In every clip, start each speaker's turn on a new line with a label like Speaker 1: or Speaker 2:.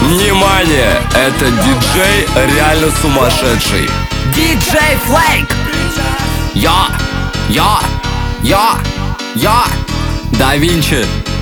Speaker 1: Внимание! Это диджей реально сумасшедший.
Speaker 2: Диджей Флейк.
Speaker 1: Я Да Винчи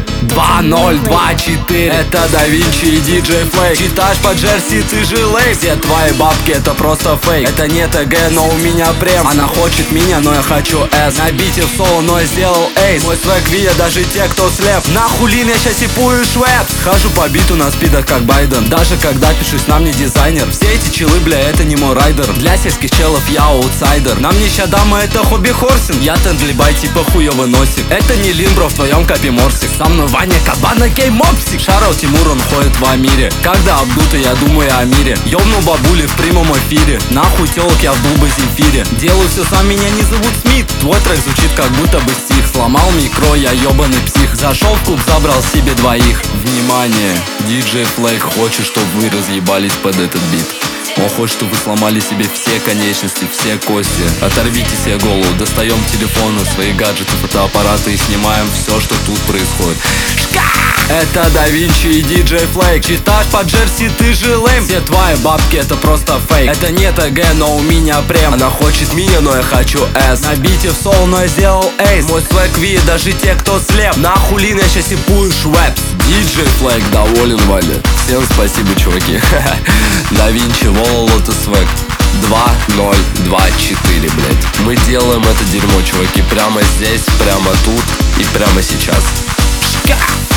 Speaker 1: 2024. Это Да Винчи и диджей Флейк. Читаешь по Джерси, ты же лейк. Все твои бабки это просто фейк. Это не ТГ, но у меня прем. Она хочет меня, но я хочу С. На бите в соло, но я сделал эйс. Мой свек видят даже те, кто слеп. Нахулин, я щас сипую швепс. Хожу по биту на спидах, как Байден. Даже когда пишусь, на мне дизайнер. Все эти чилы, бля, это не мой райдер. Для сельских челов я аутсайдер. На мне ща дама, это хобби хорсинг. Я тендлибай, типа хуёвый носик. Это не линбро в твоем копе морсик. Со мной Ваня Кабана, Кей-мопсик. Шарау Тимур, он ходит в Амире. Когда обдуто, я думаю о мире. Ёбну бабули в прямом эфире. Нахуй тёлок, я вдул бы Земфире. Делаю все сам, меня не зовут Смит. Твой трек звучит как будто бы стих. Сломал микро, я ёбаный псих. Зашел в клуб, забрал себе двоих. Внимание, диджей Флейк хочет, чтобы вы разъебались под этот бит. Он хочет, чтобы вы сломали себе все конечности, все кости. Оторвите себе голову, достаем телефоны, свои гаджеты, фотоаппараты и снимаем все, что тут происходит. Это Да Винчи и диджей Флейк. Читаешь по Джерси, ты же лейм. Все твои бабки это просто фейк. Это не ТГ, но у меня прем. Она хочет меня, но я хочу С. На бите в соло, но я сделал эйс. Мой свек видит даже те, кто слеп. Нахулин, я щас сипую швепс. Диджей Флейк доволен, Валя. Всем спасибо, чуваки. Да Винчи, Вола, Лотос Свек 2024, блять. Мы делаем это дерьмо, чуваки, прямо здесь, прямо тут и прямо сейчас.